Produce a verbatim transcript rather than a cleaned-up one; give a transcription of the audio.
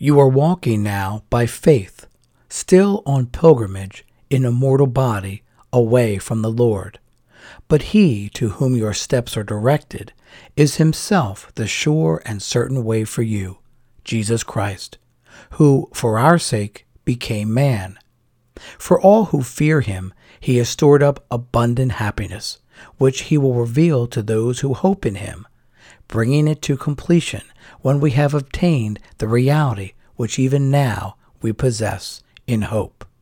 You are walking now by faith, still on pilgrimage in a mortal body away from the Lord. But he to whom your steps are directed is himself the sure and certain way for you, Jesus Christ, who for our sake became man. For all who fear him, he has stored up abundant happiness, which he will reveal to those who hope in him, bringing it to completion when we have obtained the reality which even now we possess in hope.